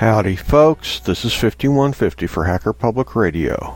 Howdy folks, this is 5150 for Hacker Public Radio.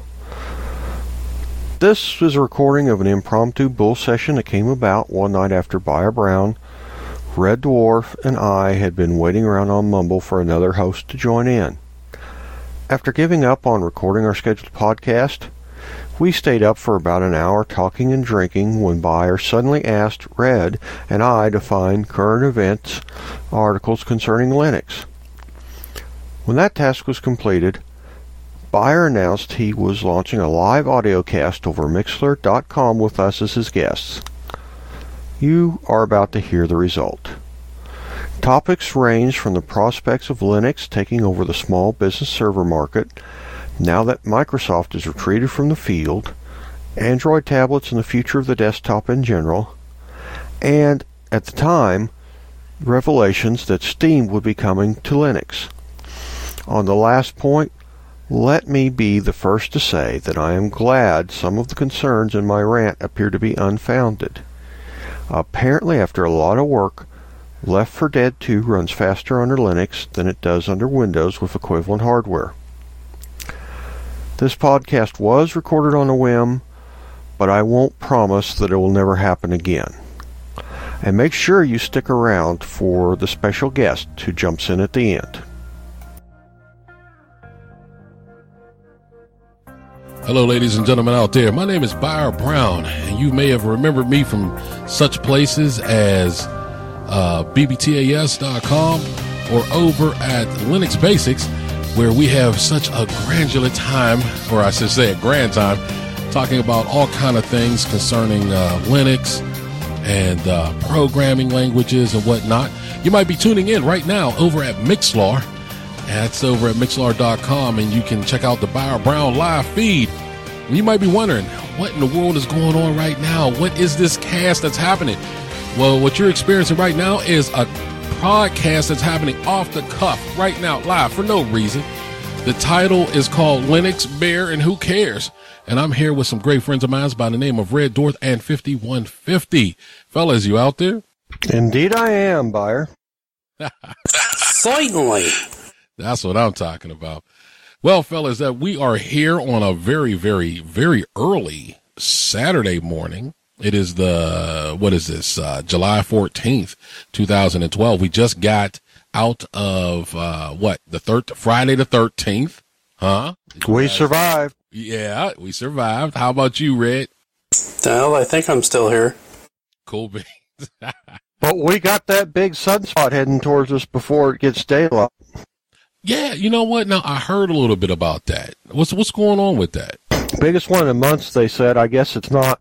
This is a recording of an impromptu bull session that came about one night after Buyer Brown, Red Dwarf, and I had been waiting around on Mumble for another host to join in. After giving up on recording our scheduled podcast, we stayed up for about an hour talking and drinking when Buyer suddenly asked Red and I to find current events articles concerning Linux. When that task was completed, Buyer announced he was launching a live audio cast over Mixlr.com with us as his guests. You are about to hear the result. Topics range from the prospects of Linux taking over the small business server market, now that Microsoft has retreated from the field, Android tablets and the future of the desktop in general, and, at the time, revelations that Steam would be coming to Linux. On the last point, let me be the first to say that I am glad some of the concerns in my rant appear to be unfounded. Apparently, after a lot of work, Left 4 Dead 2 runs faster under Linux than it does under Windows with equivalent hardware. This podcast was recorded on a whim, but I won't promise that it will never happen again. And make sure you stick around for the special guest who jumps in at the end. Hello, ladies and gentlemen out there. My name is Buyer Brown, and you may have remembered me from such places as bbtas.com or over at Linux Basics, where we have such a granular time, or I should say a grand time, talking about all kind of things concerning Linux and programming languages and whatnot. You might be tuning in right now over at Mixlr. That's over at Mixlr.com, and you can check out the Buyer Brown live feed. And you might be wondering, what in the world is going on right now? What is this cast that's happening? Well, what you're experiencing right now is a podcast that's happening off the cuff right now, live, for no reason. The title is called Linux, Bear, and Who Cares? And I'm here with some great friends of mine by the name of Red Dwarf and 5150. Fellas, you out there? Indeed I am, Buyer. Certainly. That's what I'm talking about. Well, fellas, that we are here on a very, very, very early Saturday morning. It is July 14th, 2012. We just got out of, Friday the 13th, huh? We survived. Yeah, we survived. How about you, Red? Well, I think I'm still here. Cool. But we got that big sunspot heading towards us before it gets daylight. Yeah, you know what? Now, I heard a little bit about that. What's going on with that? Biggest one in months, they said. I guess it's not.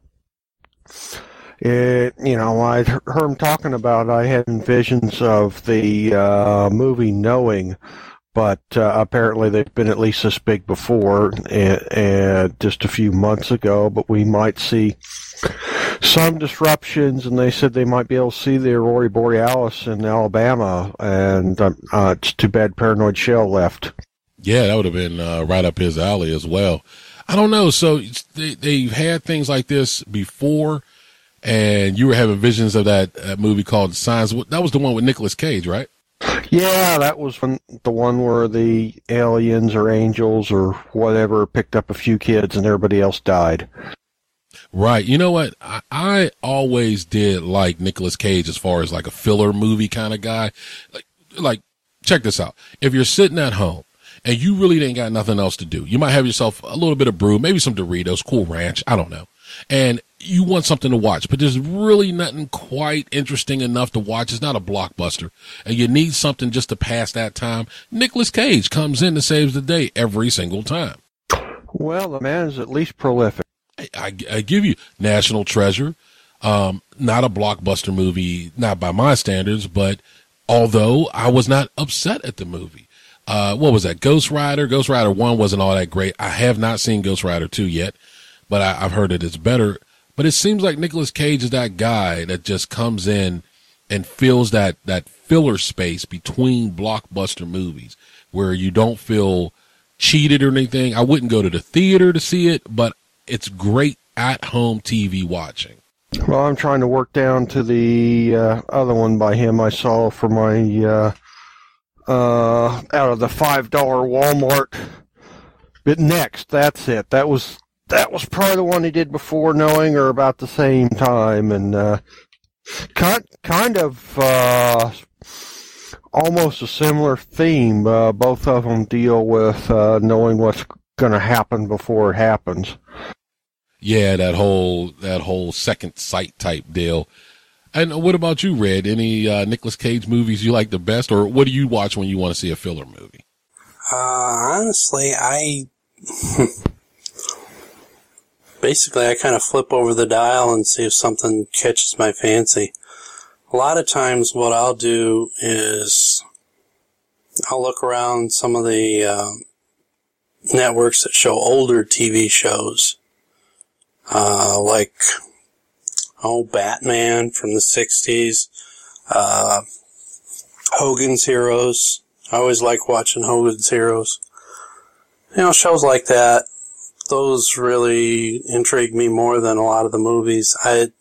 I'd heard them talking about, I had visions of the movie Knowing, but apparently they've been at least this big before, and just a few months ago, but we might see some disruptions, and they said they might be able to see the Aurora Borealis in Alabama, and it's too bad Paranoid Shell left. Yeah, that would have been right up his alley as well. I don't know. So they've had things like this before, and you were having visions of that movie called Signs. That was the one with Nicolas Cage, right? Yeah, that was the one where the aliens or angels or whatever picked up a few kids and everybody else died. Right. You know what? I always did like Nicolas Cage as far as like a filler movie kind of guy. Like, check this out. If you're sitting at home and you really ain't got nothing else to do, you might have yourself a little bit of brew, maybe some Doritos, Cool Ranch, I don't know. And you want something to watch, but there's really nothing quite interesting enough to watch. It's not a blockbuster, and you need something just to pass that time. Nicolas Cage comes in and saves the day every single time. Well, the man is at least prolific. I give you National Treasure, not a blockbuster movie, not by my standards, but although I was not upset at the movie. What was that? Ghost Rider? Ghost Rider 1 wasn't all that great. I have not seen Ghost Rider 2 yet, but I've heard that it's better. But it seems like Nicolas Cage is that guy that just comes in and fills that filler space between blockbuster movies where you don't feel cheated or anything. I wouldn't go to the theater to see it, but it's great at-home TV watching. Well, I'm trying to work down to the other one by him I saw for my out of the $5 Walmart. But Next, that's it. That was probably the one he did before Knowing, or about the same time, and kind of almost a similar theme. Both of them deal with knowing what's going to happen before it happens. Yeah, that whole second sight type deal. And what about you, Red? Any Nicolas Cage movies you like the best, or what do you watch when you want to see a filler movie? Honestly, basically, I kind of flip over the dial and see if something catches my fancy. A lot of times what I'll do is I'll look around some of the networks that show older TV shows, like Batman from the 60s, Hogan's Heroes. I always like watching Hogan's Heroes. Shows like that. Those really intrigue me more than a lot of the movies.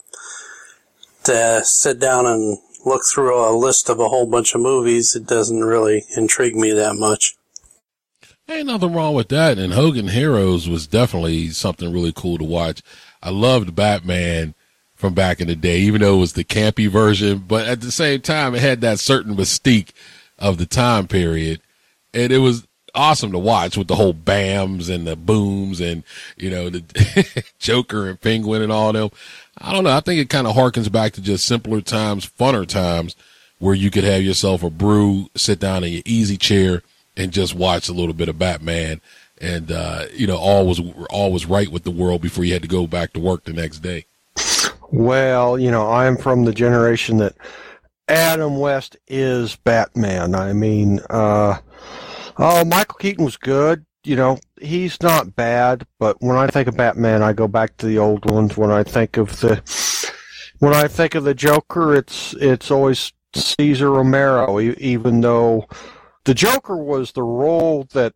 To sit down and look through a list of a whole bunch of movies, it doesn't really intrigue me that much. Ain't nothing wrong with that. And Hogan Heroes was definitely something really cool to watch. I loved Batman from back in the day, even though it was the campy version, but at the same time, it had that certain mystique of the time period. And it was awesome to watch with the whole BAMs and the booms and, the Joker and Penguin and all them. I don't know. I think it kind of harkens back to just simpler times, funner times, where you could have yourself a brew, sit down in your easy chair and just watch a little bit of Batman. And, all was right with the world before you had to go back to work the next day. Well, I'm from the generation that Adam West is Batman. I mean, Michael Keaton was good. He's not bad, but when I think of Batman, I go back to the old ones. When I think of the Joker, it's always Cesar Romero, even though the Joker was the role that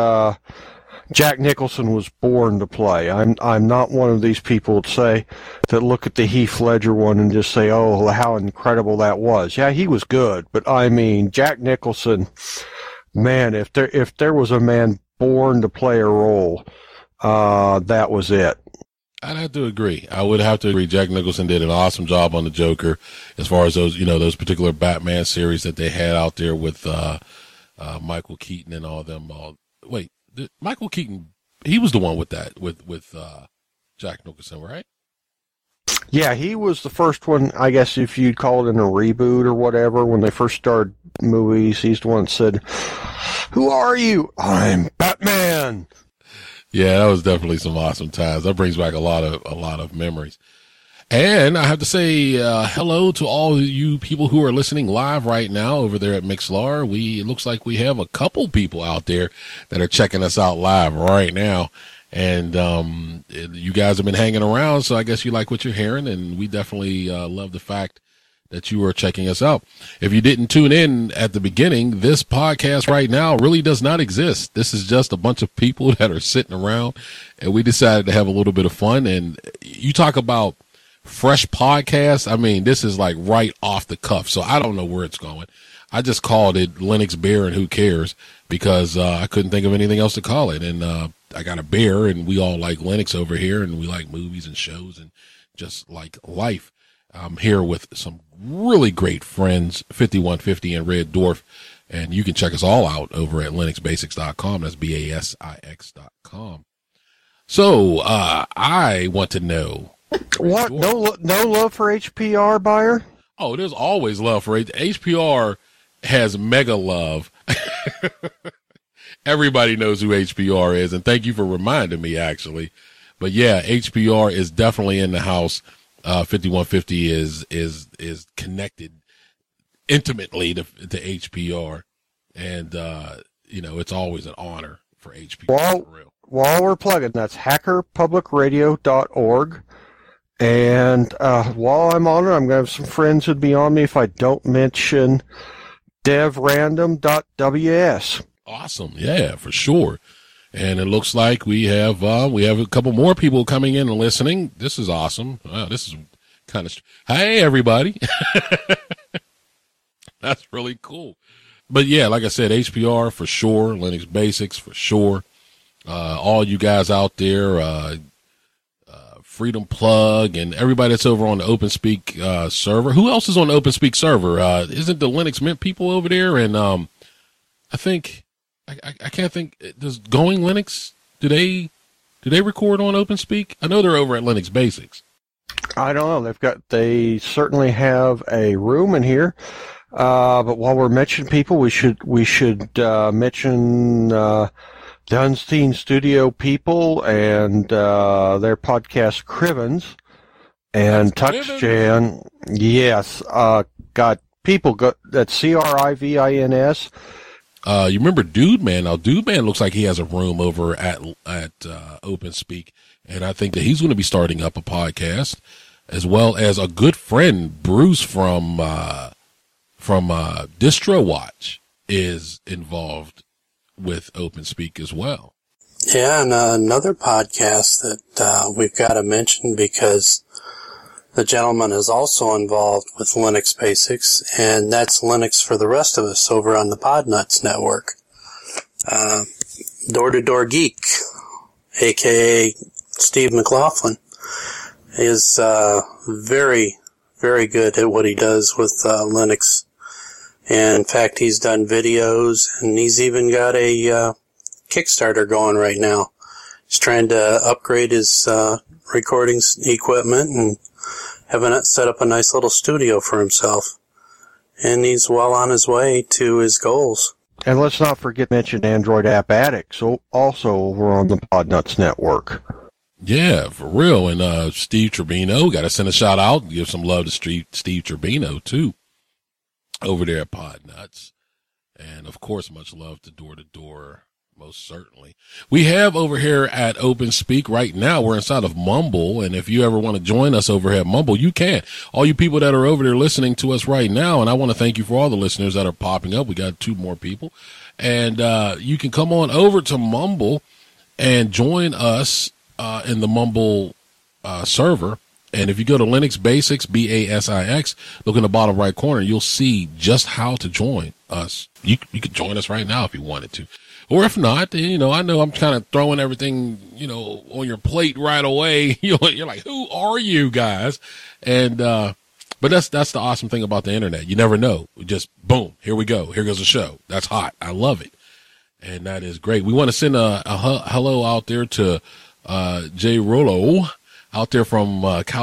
Jack Nicholson was born to play. I'm not one of these people that look at the Heath Ledger one and just say, oh, how incredible that was. Yeah, he was good, but I mean, Jack Nicholson, man, if there was a man born to play a role, that was it. I'd have to agree. I would have to agree. Jack Nicholson did an awesome job on the Joker, as far as those particular Batman series that they had out there with Michael Keaton and all them. Wait, Michael Keaton, he was the one with that with Jack Nicholson, right? Yeah, he was the first one, I guess, if you'd call it in a reboot or whatever, when they first started movies. He's the one that said, "Who are you?" "I'm Batman." Yeah, that was definitely some awesome times. That brings back a lot of memories. And I have to say hello to all you people who are listening live right now over there at Mixlr. It looks like we have a couple people out there that are checking us out live right now. And you guys have been hanging around, so I guess you like what you're hearing, and we definitely love the fact that you are checking us out. If you didn't tune in at the beginning, this podcast right now really does not exist. This is just a bunch of people that are sitting around, and we decided to have a little bit of fun. And you talk about fresh podcasts. I mean, this is like right off the cuff, so I don't know where it's going. I just called it Linux Bear and Who Cares, because I couldn't think of anything else to call it. And I got a bear, and we all like Linux over here, and we like movies and shows and just like life. I'm here with some really great friends, 5150 and Red Dwarf, and you can check us all out over at linuxbasics.com. That's BASIX.com. So I want to know. What? No love for HPR, Buyer? Oh, there's always love for HPR. Has mega love. Everybody knows who HPR is, and thank you for reminding me, actually. But yeah, HPR is definitely in the house. 5150 is connected intimately to HPR, and it's always an honor for HPR. While we're plugging, that's hackerpublicradio.org. And while I'm on it, I'm going to have some friends who'd be on me if I don't mention devrandom.ws. Awesome. Yeah, for sure. And it looks like we have a couple more people coming in and listening. This is awesome. Wow, this is kind of hey, everybody. That's really cool. But yeah, like I said, HPR for sure, Linux Basics for sure. All you guys out there, Freedom Plug and everybody that's over on the OpenSpeak server. Who else is on the OpenSpeak server? Isn't the Linux Mint people over there? And I think I can't think. Does Going Linux, do they record on OpenSpeak? I know they're over at Linux Basics. I don't know. They certainly have a room in here. But while we're mentioning people, we should mention Dunstein Studio people and their podcast Crivens and TuxJan. Yes, got people. That's Crivins. You remember Dude Man? Now, Dude Man looks like he has a room over at OpenSpeak, and I think that he's going to be starting up a podcast, as well as a good friend, Bruce from Distro Watch is involved with OpenSpeak as well. Yeah, and another podcast that we've got to mention because the gentleman is also involved with Linux Basics, and that's Linux for the Rest of Us over on the Podnuts Network. Door to Door Geek, aka Steve McLaughlin, is very, very good at what he does with Linux. And in fact, he's done videos, and he's even got a Kickstarter going right now. He's trying to upgrade his recording equipment and set up a nice little studio for himself. And he's well on his way to his goals. And let's not forget to mention Android App Addicts, also over on the Podnuts Network. Yeah, for real. And Steve Turbino, got to send a shout out, give some love to Steve Turbino too, over there at Podnuts. And of course, much love to Door to Door, most certainly. We have over here at OpenSpeak right now, we're inside of Mumble, and if you ever want to join us over here at Mumble, you can. All you people that are over there listening to us right now, and I want to thank you for all the listeners that are popping up. We got 2 more people. And you can come on over to Mumble and join us in the Mumble server. And if you go to Linux Basics, BASIX, look in the bottom right corner, you'll see just how to join us. You could join us right now if you wanted to. Or if not, I know I'm kind of throwing everything, on your plate right away. You're like, who are you guys? And, but that's the awesome thing about the internet. You never know. Just boom, here we go. Here goes the show. That's hot. I love it. And that is great. We want to send a hello out there to, Jay Rollo out there from,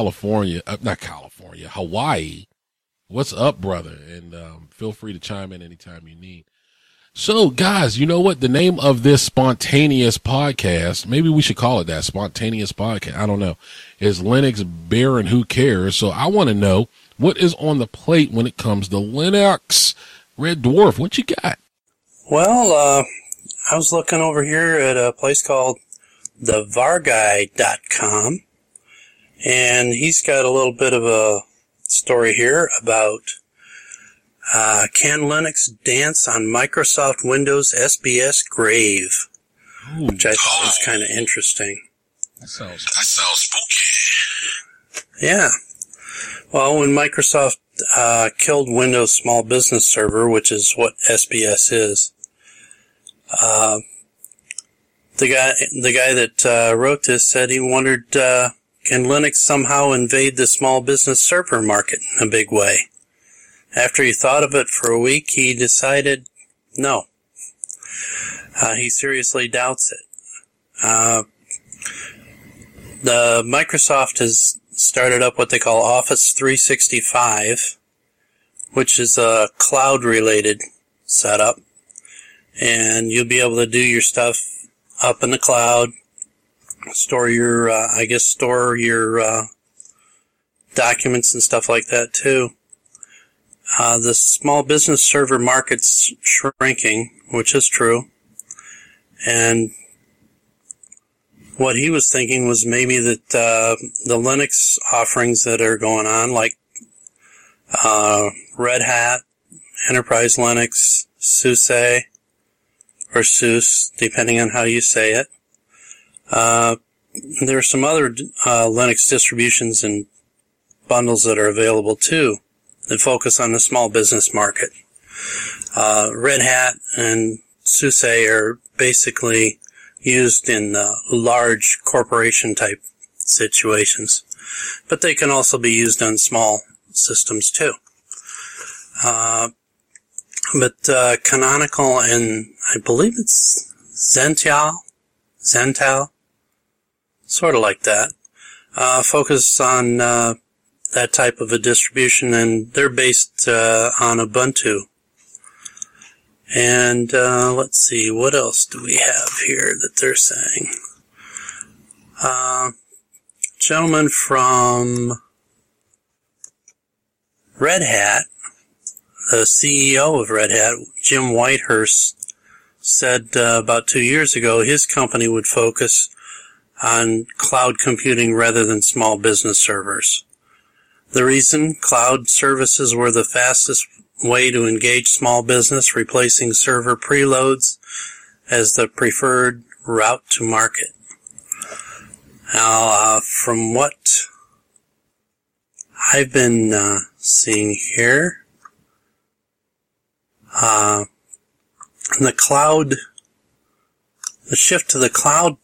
Hawaii. What's up, brother? And, feel free to chime in anytime you need. So, guys, you know what? The name of this spontaneous podcast, maybe we should call it that, spontaneous podcast, I don't know, is Linux Bear and Who Cares? So I want to know what is on the plate when it comes to Linux. Red Dwarf, what you got? Well, I was looking over here at a place called thevarguy.com, and he's got a little bit of a story here about can Linux dance on Microsoft Windows SBS grave? Ooh, which I thought was kind of interesting. That sounds spooky. Yeah. Well, when Microsoft killed Windows Small Business Server, which is what SBS is, the guy that wrote this said he wondered, can Linux somehow invade the small business server market in a big way? After he thought of it for a week, he decided no. He seriously doubts it. The Microsoft has started up what they call Office 365, which is a cloud-related setup. And you'll be able to do your stuff up in the cloud, store your documents and stuff like that too. The small business server market's shrinking, which is true. And what he was thinking was maybe that the Linux offerings that are going on, like Red Hat, Enterprise Linux, SUSE, or SUSE, depending on how you say it. There are some other Linux distributions and bundles that are available too that focus on the small business market. Red Hat and SUSE are basically used in large corporation type situations, but they can also be used on small systems too. But Canonical and I believe it's Zental, sort of like that, focus on that type of a distribution, and they're based on Ubuntu. And let's see, what else do we have here that they're saying? Gentleman from Red Hat, the CEO of Red Hat, Jim Whitehurst, said about 2 years ago his company would focus on cloud computing rather than small business servers. The reason? Cloud services were the fastest way to engage small business, replacing server preloads as the preferred route to market. Now, from what I've been seeing here, the shift to the cloud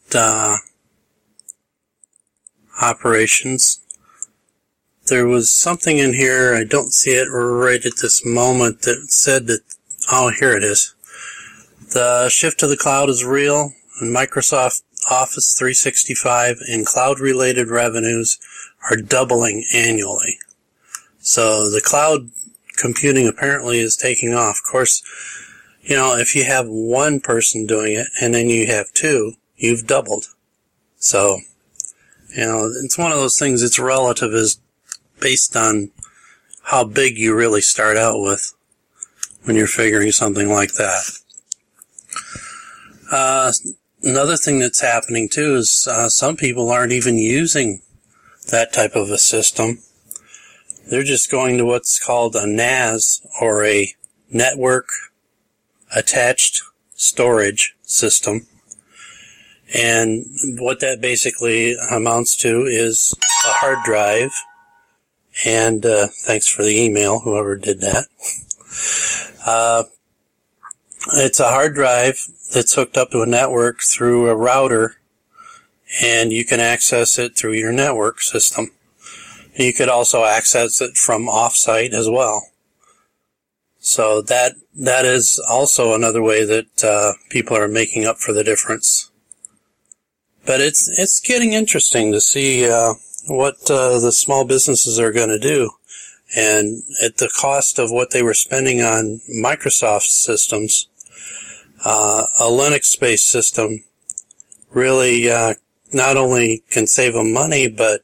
operations, there was something in here, I don't see it right at this moment, that said that, oh, here it is. The shift to the cloud is real, and Microsoft Office 365 and cloud-related revenues are doubling annually. So the cloud computing apparently is taking off. Of course, you know, if you have one person doing it and then you have two, you've doubled. So, you know, it's one of those things, it's relative, is based on how big you really start out with when you're figuring something like that. Another thing that's happening too is some people aren't even using that type of a system. They're just going to what's called a NAS, or a network attached storage system. And what that basically amounts to is a hard drive. And thanks for the email, whoever did that. It's a hard drive that's hooked up to a network through a router, and you can access it through your network system. You could also access it from off-site as well. So that is also another way that people are making up for the difference. But it's getting interesting to see what the small businesses are going to do. And at the cost of what they were spending on Microsoft systems, a Linux-based system really not only can save them money, but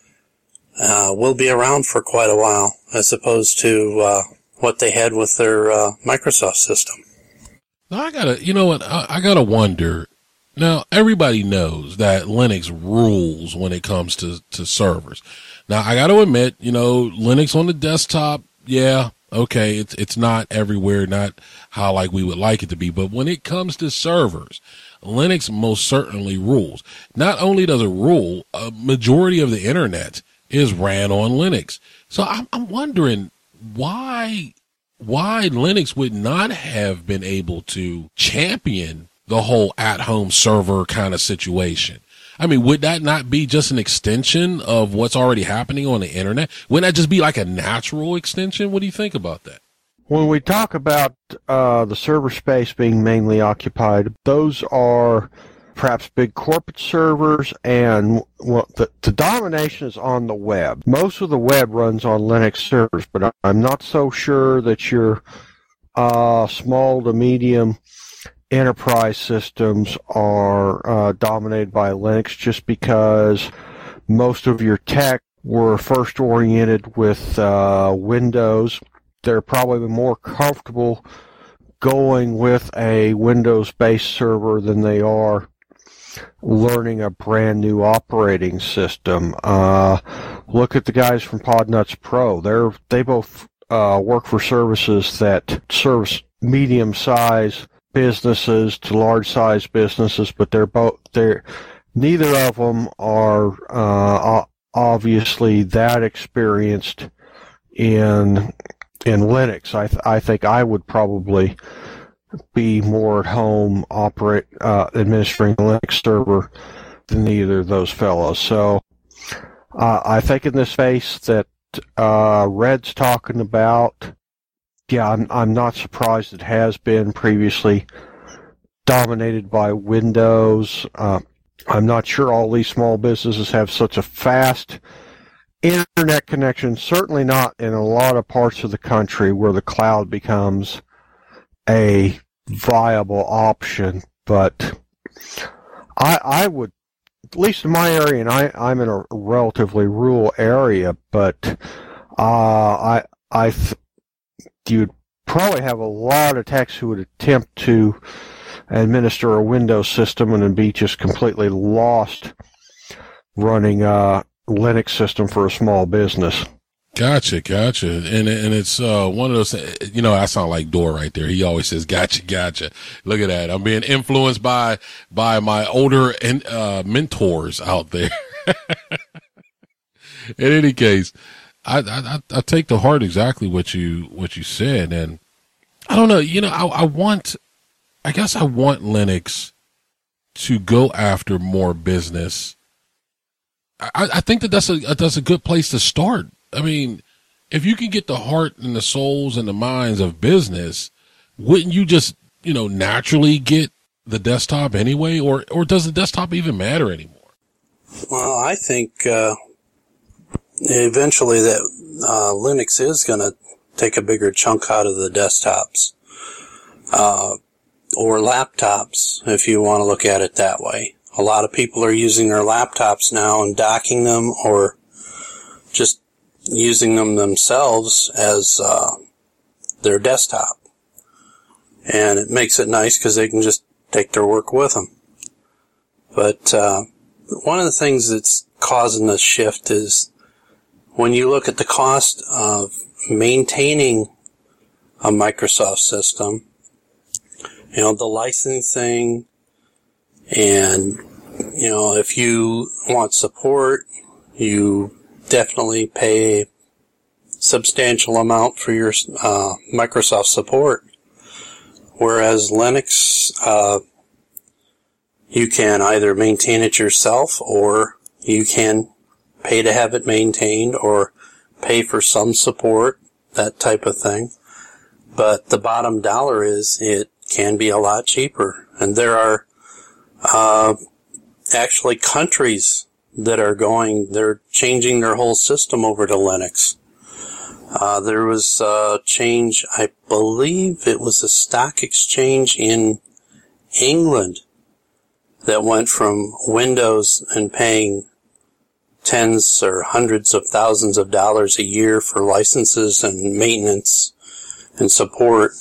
will be around for quite a while, as opposed to what they had with their Microsoft system. Now I gotta wonder. Now, everybody knows that Linux rules when it comes to servers. Now, I got to admit, you know, Linux on the desktop, yeah, okay, it's not everywhere, not how like we would like it to be. But when it comes to servers, Linux most certainly rules. Not only does it rule, a majority of the internet is ran on Linux. So I'm wondering why Linux would not have been able to champion the whole at-home server kind of situation. I mean, would that not be just an extension of what's already happening on the internet? Wouldn't that just be like a natural extension? What do you think about that? When we talk about the server space being mainly occupied, those are perhaps big corporate servers, and the domination is on the web. Most of the web runs on Linux servers, but I'm not so sure that your small to medium enterprise systems are dominated by Linux, just because most of your tech were first oriented with Windows. They're probably more comfortable going with a Windows-based server than they are learning a brand new operating system. Look at the guys from Podnuts Pro. They both work for services that service medium-sized businesses to large-sized businesses, but neither of them are obviously that experienced in in Linux. I think I would probably be more at home administering a Linux server than either of those fellows. So I think in this space that Red's talking about, yeah, I'm not surprised it has been previously dominated by Windows. I'm not sure all these small businesses have such a fast internet connection, certainly not in a lot of parts of the country where the cloud becomes a viable option. But I would, at least in my area, and I'm in a relatively rural area, but you'd probably have a lot of techs who would attempt to administer a Windows system and then be just completely lost running Linux system for a small business. Gotcha. And it's one of those, I sound like Dor right there. He always says, gotcha. Look at that. I'm being influenced by my older mentors out there. In any case, I take to heart exactly what you said. And I don't know, I guess I want Linux to go after more business. I think that's a good place to start. I mean, if you can get the heart and the souls and the minds of business, wouldn't you just, naturally get the desktop anyway? Or does the desktop even matter anymore? Well, I think eventually that Linux is going to take a bigger chunk out of the desktops. Or laptops, if you want to look at it that way. A lot of people are using their laptops now and docking them or just using them themselves as their desktop. And it makes it nice because they can just take their work with them. But one of the things that's causing this shift is when you look at the cost of maintaining a Microsoft system, the licensing, and, if you want support, you definitely pay a substantial amount for your Microsoft support. Whereas Linux, you can either maintain it yourself, or you can pay to have it maintained, or pay for some support, that type of thing. But the bottom dollar is it can be a lot cheaper. And there are actually countries that they're changing their whole system over to Linux. There was a change, I believe it was a stock exchange in England that went from Windows and paying tens or hundreds of thousands of dollars a year for licenses and maintenance and support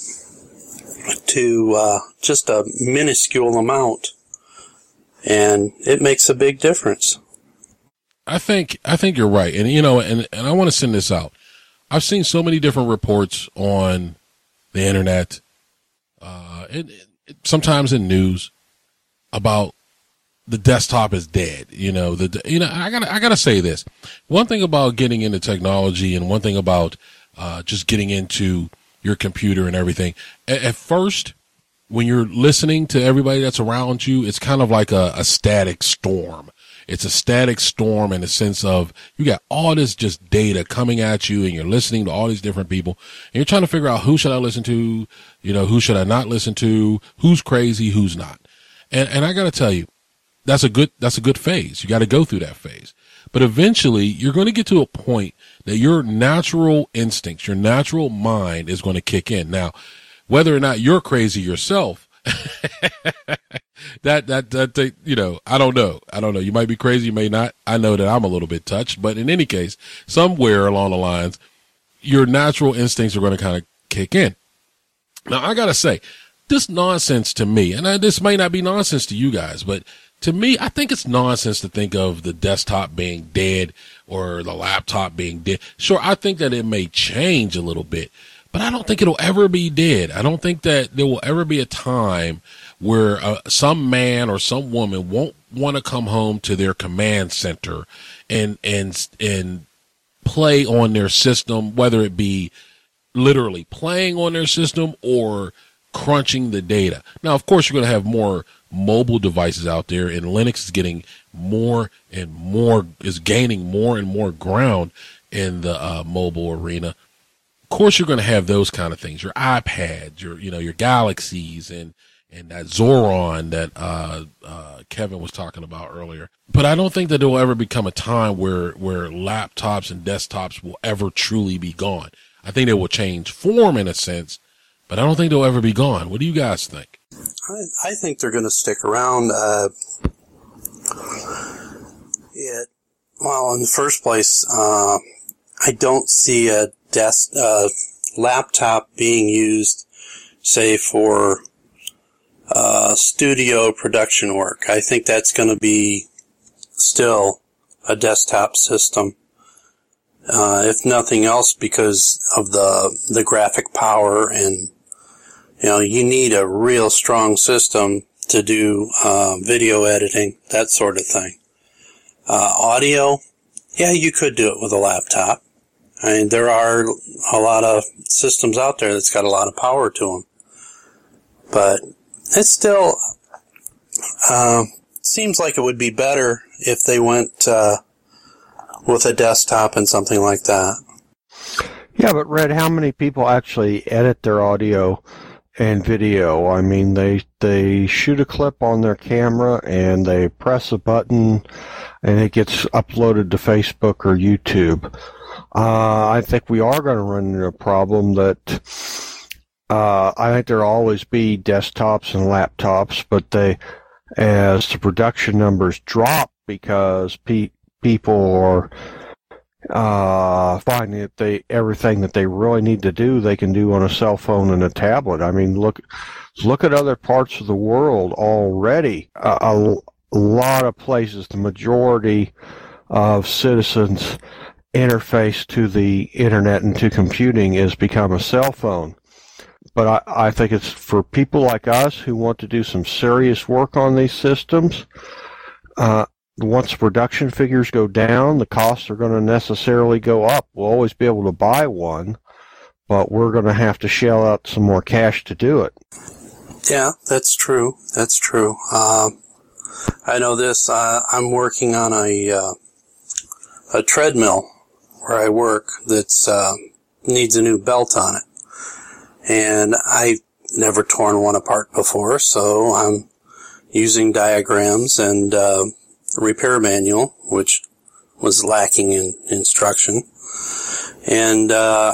to just a minuscule amount, and it makes a big difference. I think you're right, and and I want to send this out. I've seen so many different reports on the internet, and sometimes in news, about the desktop is dead. I gotta say this. One thing about getting into technology, and one thing about just getting into your computer and everything. At first, when you're listening to everybody that's around you, it's kind of like a static storm. It's a static storm in the sense of you got all this just data coming at you, and you're listening to all these different people, and you're trying to figure out who should I listen to, who should I not listen to, who's crazy, who's not. And I got to tell you, that's a good phase. You got to go through that phase. But eventually you're going to get to a point that your natural instincts, your natural mind is going to kick in. Now, whether or not you're crazy yourself, I don't know. You might be crazy, you may not. I know that I'm a little bit touched, but in any case, somewhere along the lines, your natural instincts are going to kind of kick in. Now, I got to say, this nonsense to me, and this may not be nonsense to you guys, but to me, I think it's nonsense to think of the desktop being dead or the laptop being dead. Sure, I think that it may change a little bit, but I don't think it'll ever be dead. I don't think that there will ever be a time where some man or some woman won't want to come home to their command center and play on their system, whether it be literally playing on their system or crunching the data. Now, of course, you're going to have more mobile devices out there, and Linux is getting more and more, is gaining more and more ground in the mobile arena. Of course, you're going to have those kind of things, your iPads, your Galaxies, and that Zoron that Kevin was talking about earlier. But I don't think that there will ever become a time where laptops and desktops will ever truly be gone. I think they will change form in a sense, but I don't think they'll ever be gone. What do you guys think? I think they're going to stick around. Well, in the first place, I don't see a laptop being used, say, for studio production work. I think that's going to be still a desktop system. If nothing else, because of the graphic power, and you need a real strong system to do video editing, that sort of thing. Audio, yeah, you could do it with a laptop. I mean, there are a lot of systems out there that's got a lot of power to them, but it still seems like it would be better if they went with a desktop and something like that. Yeah, but Red, how many people actually edit their audio and video? I mean, they shoot a clip on their camera and they press a button and it gets uploaded to Facebook or YouTube. I think we are going to run into a problem that I think there'll always be desktops and laptops, but as the production numbers drop because people are finding that everything that they really need to do, they can do on a cell phone and a tablet. I mean, look at other parts of the world already. A lot of places, the majority of citizens' interface to the internet and to computing has become a cell phone. But I think it's for people like us who want to do some serious work on these systems. Once production figures go down, the costs are going to necessarily go up. We'll always be able to buy one, but we're going to have to shell out some more cash to do it. Yeah, that's true. That's true. I know this. I'm working on a treadmill where I work that's needs a new belt on it. And I've never torn one apart before, so I'm using diagrams and repair manual, which was lacking in instruction. And I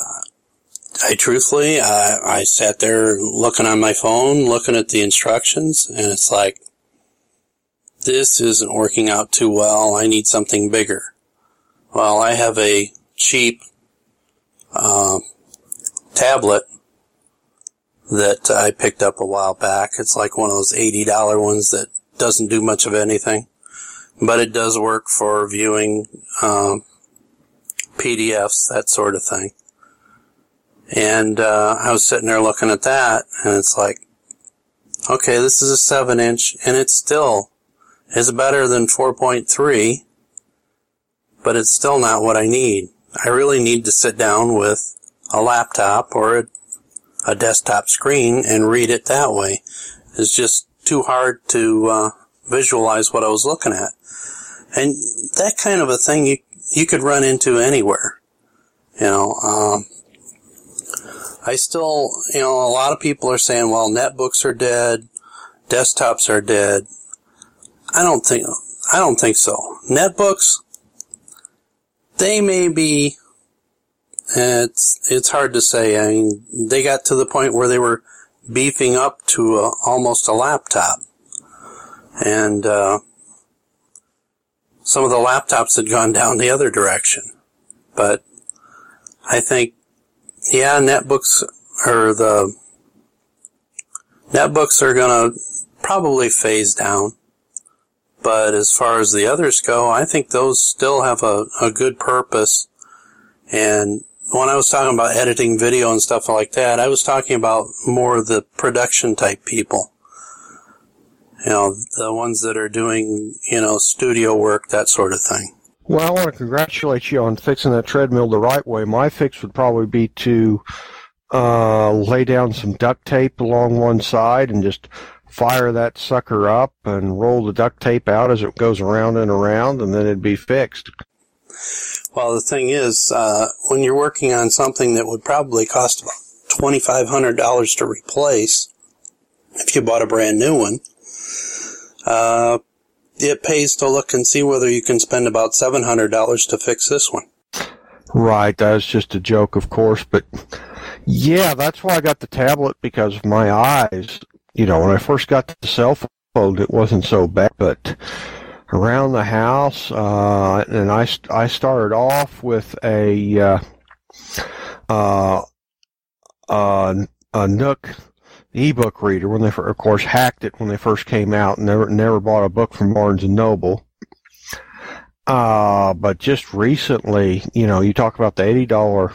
sat there looking on my phone, looking at the instructions, and it's like, this isn't working out too well. I need something bigger. Well, I have a cheap tablet that I picked up a while back. It's like one of those $80 ones that doesn't do much of anything, but it does work for viewing PDFs, that sort of thing. And I was sitting there looking at that, and it's like, okay, this is a 7-inch, and it still is better than 4.3, but it's still not what I need. I really need to sit down with a laptop or a desktop screen and read it that way. It's just too hard to visualize what I was looking at. And that kind of a thing you could run into anywhere. I still, a lot of people are saying, well, netbooks are dead, desktops are dead. I don't think so. Netbooks, they may be. It's hard to say. I mean, they got to the point where they were beefing up to almost a laptop. And some of the laptops had gone down the other direction. But I think, yeah, netbooks are going to probably phase down. But as far as the others go, I think those still have a good purpose. And when I was talking about editing video and stuff like that, I was talking about more the production type people. The ones that are doing, studio work, that sort of thing. Well, I want to congratulate you on fixing that treadmill the right way. My fix would probably be to lay down some duct tape along one side and just fire that sucker up and roll the duct tape out as it goes around and around, and then it'd be fixed. Well, the thing is, when you're working on something that would probably cost about $2,500 to replace, if you bought a brand new one, it pays to look and see whether you can spend about $700 to fix this one. Right, that's just a joke, of course, but yeah, that's why I got the tablet, because of my eyes. You know, when I first got the cell phone, it wasn't so bad, but around the house, and I started off with a Nook ebook reader when they, of course, hacked it when they first came out, and never bought a book from Barnes and Noble. But just recently, you know, you talk about the $80,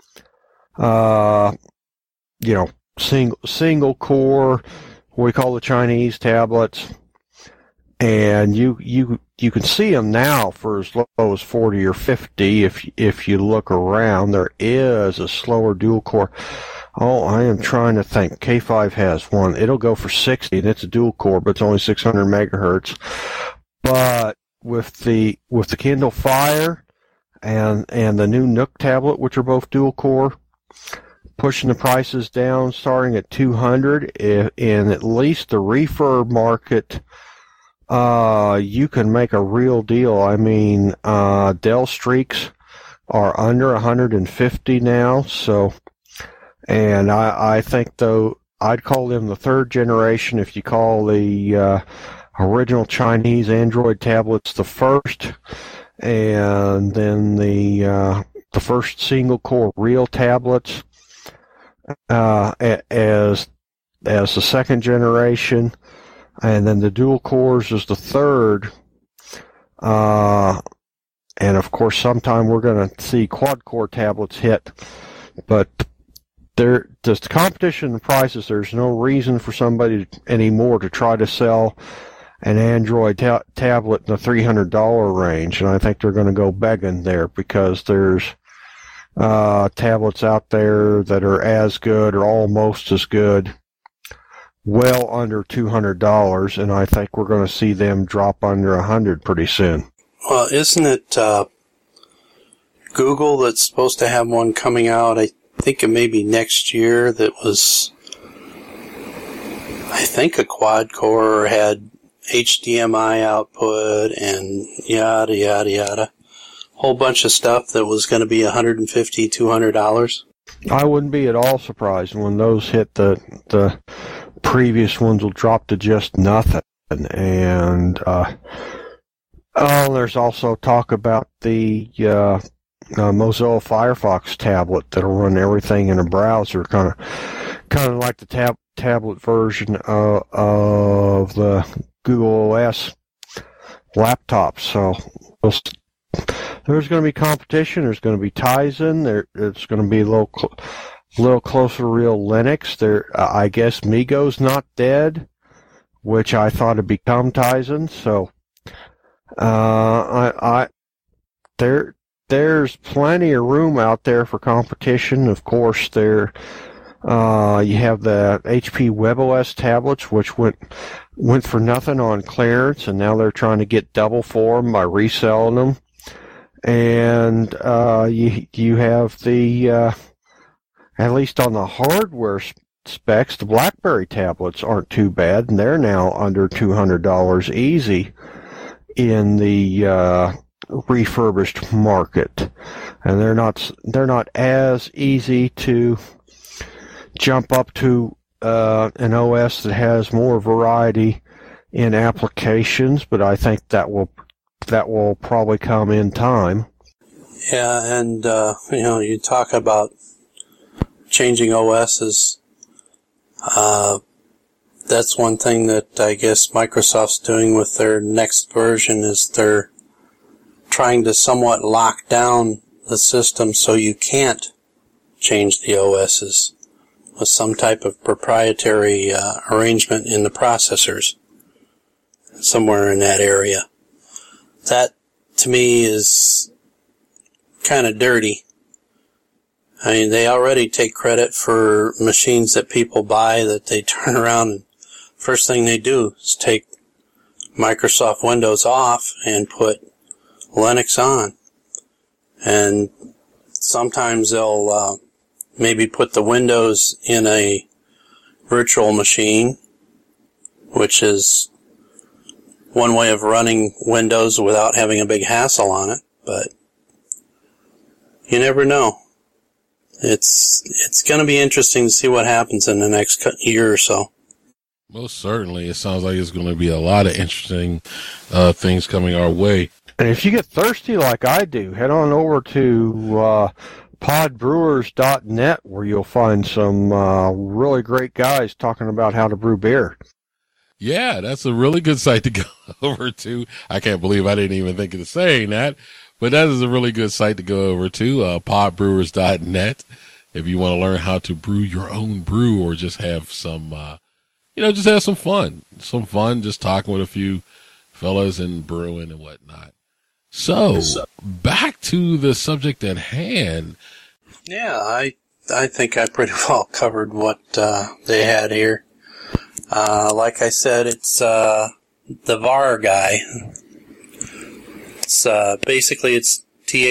you know, single core, what we call the Chinese tablets, and you can see them now for as low as 40 or 50 if you look around. There is a slower dual core. Oh, I am trying to think. K5 has one. It'll go for 60, and it's a dual core, but it's only 600 megahertz. But with the Kindle Fire and the new Nook tablet, which are both dual core, pushing the prices down, starting at $200 in at least the refurb market. You can make a real deal. I mean, Dell Streaks are under $150 now, so, and I think, though, I'd call them the third generation if you call the original Chinese Android tablets the first, and then the first single core real tablets as the second generation, and then the dual cores is the third. And of course, sometime we're going to see quad core tablets hit, but just the competition in prices, there's no reason for somebody anymore to try to sell an Android tablet in the $300 range, and I think they're going to go begging there, because there's tablets out there that are as good or almost as good, well under $200, and I think we're going to see them drop under $100 pretty soon. Well, isn't it Google that's supposed to have one coming out? I think it may be next year. That was, I think, a quad core, had HDMI output and yada yada yada. Whole bunch of stuff that was going to be $150, $200. I wouldn't be at all surprised when those hit. The previous ones will drop to just nothing. And there's also talk about the Mozilla Firefox tablet that'll run everything in a browser, kind of like the tablet version of the Google OS laptop. So there's going to be competition. There's going to be Tizen. It's going to be a little closer to real Linux. I guess MeeGo's not dead, which I thought had become Tizen. So there's plenty of room out there for competition. Of course, you have the HP WebOS tablets, which went for nothing on clearance, and now they're trying to get double for them by reselling them. And you have the at least on the hardware specs, the BlackBerry tablets aren't too bad, and they're now under $200 easy in the refurbished market, and they're not as easy to jump up to an OS that has more variety in applications, but I think that will probably come in time. Yeah, and you talk about changing OSs. That's one thing that I guess Microsoft's doing with their next version, is they're trying to somewhat lock down the system so you can't change the OSs with some type of proprietary arrangement in the processors somewhere in that area. That, to me, is kind of dirty. I mean, they already take credit for machines that people buy that they turn around and first thing they do is take Microsoft Windows off and put Linux on. And sometimes they'll maybe put the Windows in a virtual machine, which is one way of running Windows without having a big hassle on it, but you never know. It's going to be interesting to see what happens in the next year or so. Most certainly. It sounds like it's going to be a lot of interesting things coming our way. And if you get thirsty like I do, head on over to podbrewers.net, where you'll find some really great guys talking about how to brew beer. Yeah, that's a really good site to go over to. I can't believe I didn't even think of saying that, but that is a really good site to go over to, podbrewers.net, if you want to learn how to brew your own brew or just have some, just have some fun. Just talking with a few fellas and brewing and whatnot. So, back to the subject at hand. Yeah, I think I pretty well covered what they had here. Like I said, it's the VAR guy. It's basically it's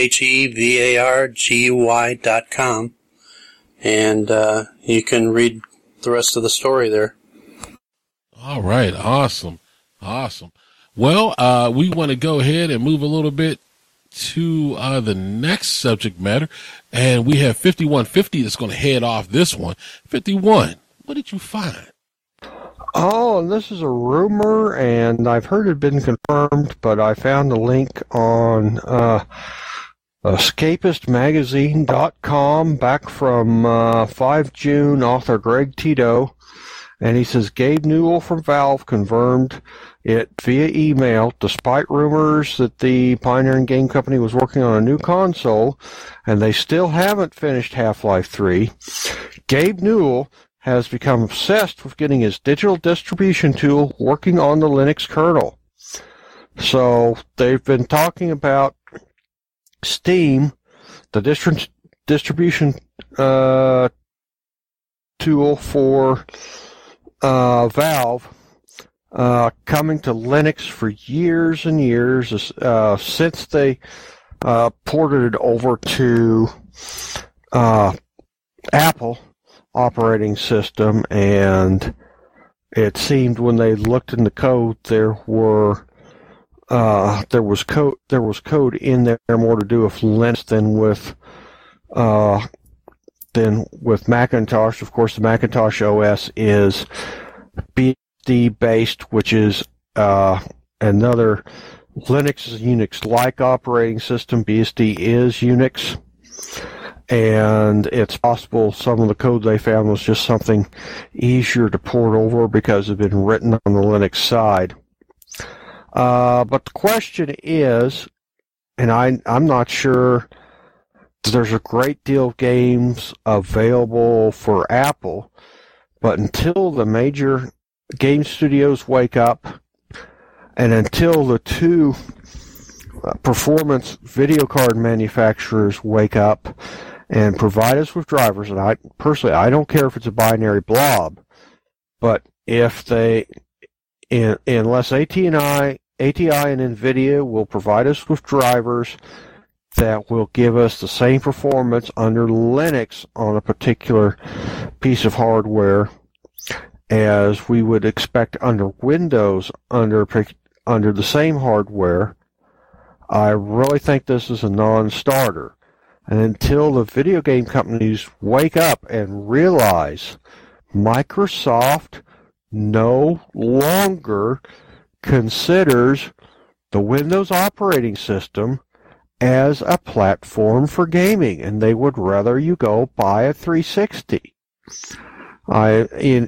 THEVARGUY.com, and you can read the rest of the story there. All right, awesome. Well, we want to go ahead and move a little bit to the next subject matter, and we have 5150 that's going to head off this one. 51, what did you find? Oh, and this is a rumor, and I've heard it had been confirmed, but I found a link on escapistmagazine.com back from 5 June, author Greg Tito, and he says Gabe Newell from Valve confirmed it via email, despite rumors that the Pioneering Game Company was working on a new console, and they still haven't finished Half-Life 3. Gabe Newell has become obsessed with getting his digital distribution tool working on the Linux kernel. So they've been talking about Steam, the distribution tool for Valve, coming to Linux for years and years, since they ported it over to Apple operating system, and it seemed when they looked in the code there was code in there more to do with Linux than with Macintosh. Of course, the Macintosh OS is BSD based, which is another Linux Unix-like operating system. BSD is Unix. And it's possible some of the code they found was just something easier to port over because it had been written on the Linux side. But the question is, and I'm not sure, there's a great deal of games available for Apple, but until the major game studios wake up, and until the two performance video card manufacturers wake up and provide us with drivers, and I don't care if it's a binary blob, but if they, unless ATI and NVIDIA will provide us with drivers that will give us the same performance under Linux on a particular piece of hardware as we would expect under Windows under the same hardware, I really think this is a non-starter. And until the video game companies wake up and realize Microsoft no longer considers the Windows operating system as a platform for gaming, and they would rather you go buy a 360. The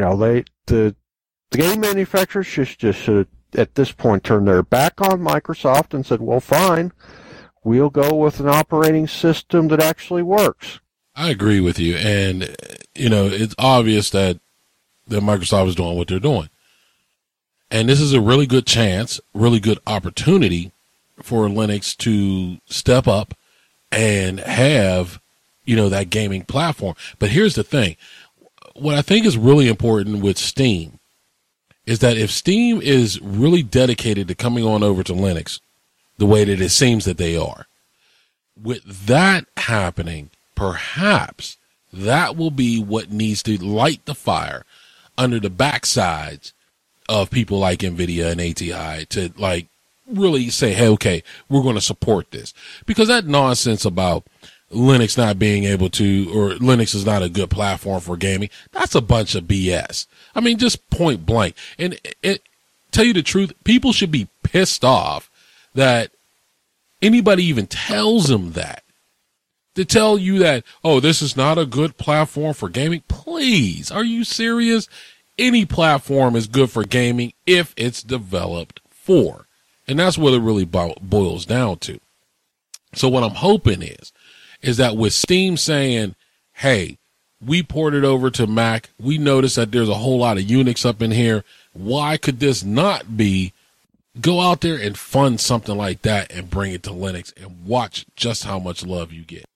game manufacturers should at this point turn their back on Microsoft and said, well, fine, we'll go with an operating system that actually works. I agree with you. And, it's obvious that Microsoft is doing what they're doing. And this is a really good chance, really good opportunity for Linux to step up and have that gaming platform. But here's the thing. What I think is really important with Steam is that if Steam is really dedicated to coming on over to Linux the way that it seems that they are, with that happening, perhaps that will be what needs to light the fire under the backsides of people like NVIDIA and ATI to like really say, hey, okay, we're going to support this. Because that nonsense about Linux not being able to, or Linux is not a good platform for gaming, that's a bunch of BS. I mean, just point blank. And tell you the truth, people should be pissed off that anybody even tells them that. To tell you that, oh, this is not a good platform for gaming. Please, are you serious? Any platform is good for gaming if it's developed for. And that's what it really boils down to. So what I'm hoping is that with Steam saying, hey, we ported over to Mac, we noticed that there's a whole lot of Unix up in here. Why could this not be? Go out there and fund something like that and bring it to Linux and watch just how much love you get.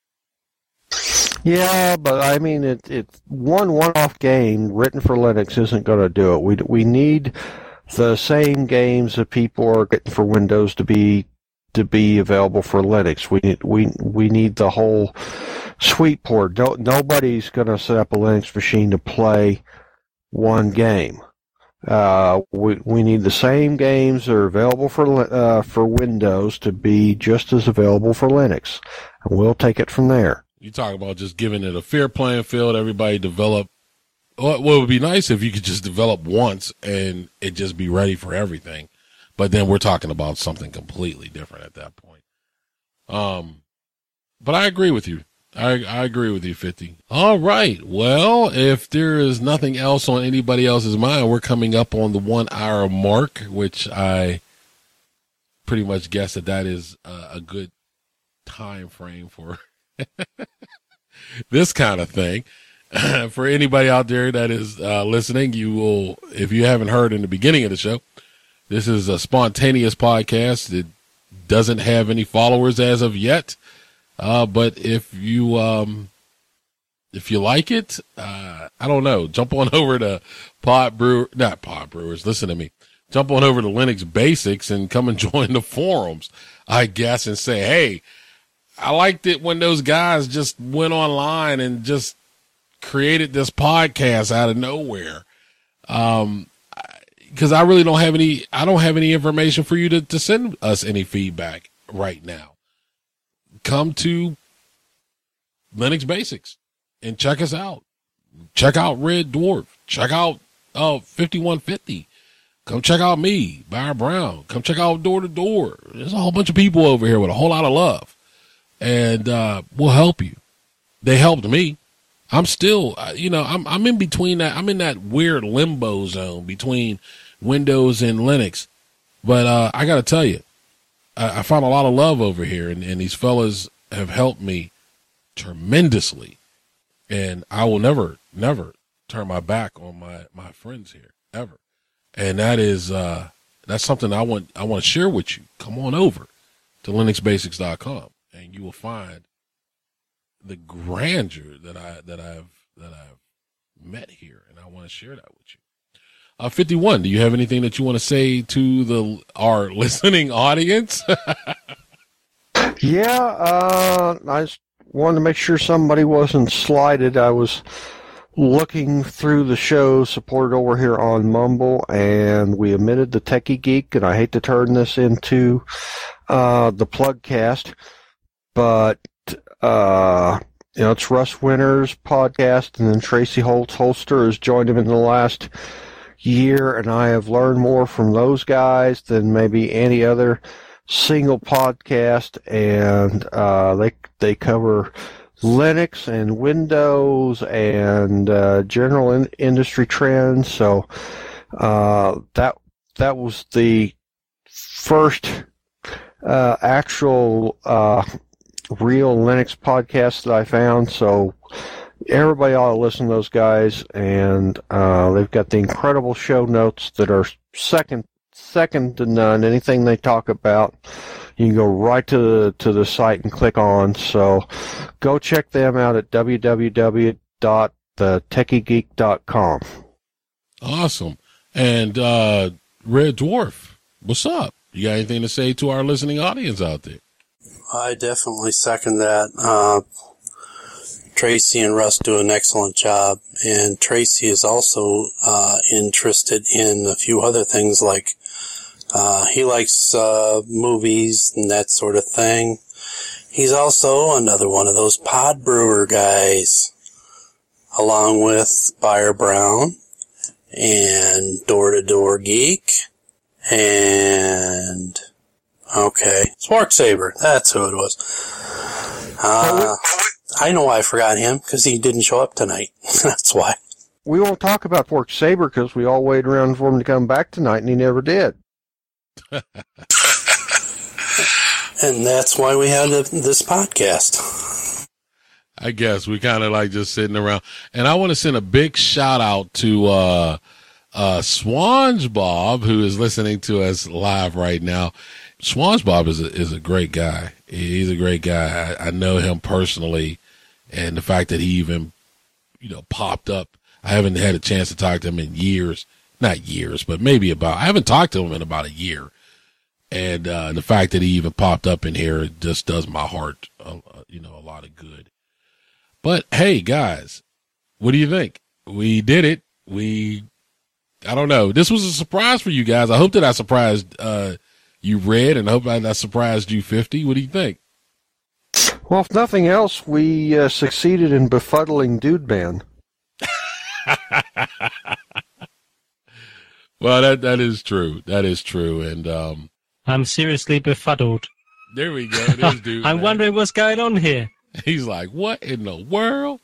Yeah, but I mean, it's one-off game written for Linux isn't going to do it. We need the same games that people are getting for Windows to be available for Linux. We need the whole suite port. Nobody's going to set up a Linux machine to play one game. We need the same games that are available for Windows to be just as available for Linux, and we'll take it from there. You talk about just giving it a fair playing field, everybody develop. Well, it would be nice if you could just develop once and it just be ready for everything. But then we're talking about something completely different at that point. But I agree with you. I agree with you, 50. All right. Well, if there is nothing else on anybody else's mind, we're coming up on the 1 hour mark, which I pretty much guess that is a good time frame for this kind of thing. For anybody out there that is listening, you will, if you haven't heard in the beginning of the show, this is a spontaneous podcast. It doesn't have any followers as of yet. But if you like it, I don't know, jump on over to not Pod Brewers, listen to me. Jump on over to Linux Basics and come and join the forums, I guess, and say, hey, I liked it when those guys just went online and just created this podcast out of nowhere. Because I really don't have any information for you to send us any feedback right now. Come to Linux Basics and check us out. Check out Red Dwarf. Check out 5150. Come check out me, Byron Brown. Come check out Door to Door. There's a whole bunch of people over here with a whole lot of love. And we'll help you. They helped me. I'm still, I'm in between that. I'm in that weird limbo zone between Windows and Linux. But I got to tell you, I found a lot of love over here, and these fellas have helped me tremendously. And I will never turn my back on my friends here, ever. And that is that's something I want to share with you. Come on over to linuxbasics.com, and you will find the grandeur that I've met here, and I want to share that with you. 51, do you have anything that you want to say to our listening audience? Yeah, I just wanted to make sure somebody wasn't slighted. I was looking through the shows supported over here on Mumble, and we omitted the Techie Geek, and I hate to turn this into the Plugcast, but it's Russ Winter's podcast, and then Tracy Holster has joined him in the last year, and I have learned more from those guys than maybe any other single podcast, and they cover Linux and Windows and general industry trends. So that was the first actual real Linux podcast that I found. So everybody ought to listen to those guys, and they've got the incredible show notes that are second second to none. Anything they talk about, you can go right to the site and click on. So go check them out at www.thetechiegeek.com. Awesome. And Red Dwarf, what's up? You got anything to say to our listening audience out there? I definitely second that. Tracy and Russ do an excellent job, and Tracy is also interested in a few other things, like he likes movies and that sort of thing. He's also another one of those pod brewer guys, along with Buyer Brown and Door to Door Geek and Spark Saber. That's who it was. I know why I forgot him, because he didn't show up tonight. That's why. We won't talk about Fork Saber because we all waited around for him to come back tonight, and he never did. And that's why we had this podcast. I guess we kind of like just sitting around. And I want to send a big shout out to SpongeBob, who is listening to us live right now. SpongeBob is a great guy. He's a great guy. I know him personally, and the fact that he even, popped up. I haven't had a chance to talk to him in years. Not years, but maybe I haven't talked to him in about a year. And the fact that he even popped up in here, it just does my heart, a lot of good. But hey, guys, what do you think? We did it. I don't know. This was a surprise for you guys. I hope that I surprised you, Red, and I hope I surprised you, 50. What do you think? Well, if nothing else, we succeeded in befuddling Dude Band. Well, that is true. That is true. And I'm seriously befuddled. There we go. It is Dude I'm wondering what's going on here. He's like, what in the world?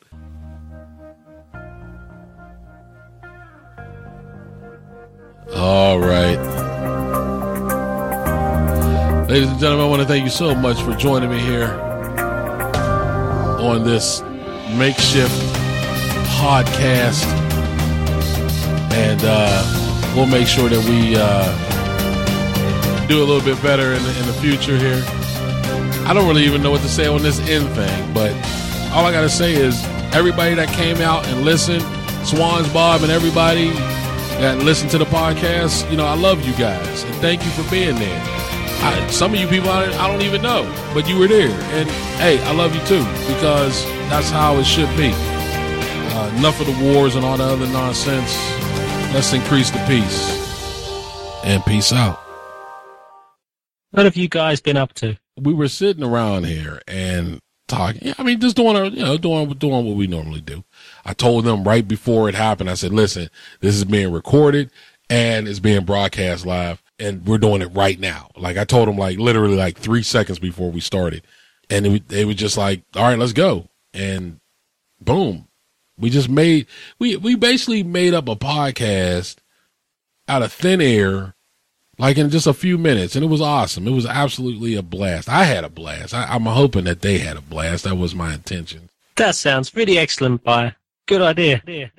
All right. Ladies and gentlemen, I want to thank you so much for joining me here on this makeshift podcast. And we'll make sure that we do a little bit better in the future here. I don't really even know what to say on this end thing, but all I got to say is everybody that came out and listened, SpongeBob and everybody that listened to the podcast, I love you guys, and thank you for being there. Some of you people I don't even know, but you were there, and hey, I love you too, because that's how it should be. Enough of the wars and all the other nonsense. Let's increase the peace, and peace out. What have you guys been up to? We were sitting around here and talking. I mean, just doing what we normally do. I told them right before it happened, I said, listen, this is being recorded and it's being broadcast live, and we're doing it right now. Like, I told them literally 3 seconds before we started, and they were just like, all right, let's go. And boom, we basically made up a podcast out of thin air, in just a few minutes, and it was awesome. It was absolutely a blast. I had a blast. I'm hoping that they had a blast. That was my intention. That sounds really excellent, Buyer. Good idea.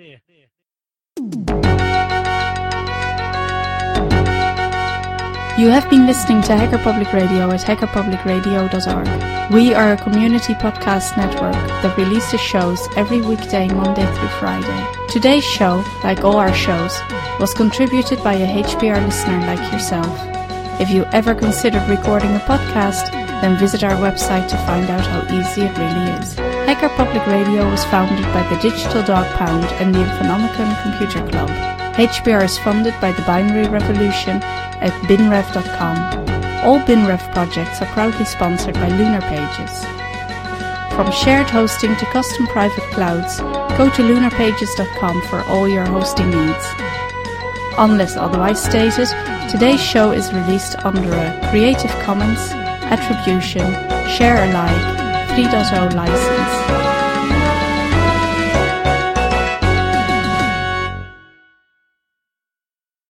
You have been listening to Hacker Public Radio at hackerpublicradio.org. We are a community podcast network that releases shows every weekday, Monday through Friday. Today's show, like all our shows, was contributed by a HPR listener like yourself. If you ever considered recording a podcast, then visit our website to find out how easy it really is. Hacker Public Radio was founded by the Digital Dog Pound and the Infonomicon Computer Club. HPR is funded by the Binary Revolution at binrev.com. All BinRev projects are proudly sponsored by Lunar Pages. From shared hosting to custom private clouds, go to lunarpages.com for all your hosting needs. Unless otherwise stated, today's show is released under a Creative Commons Attribution Share Alike 3.0 license.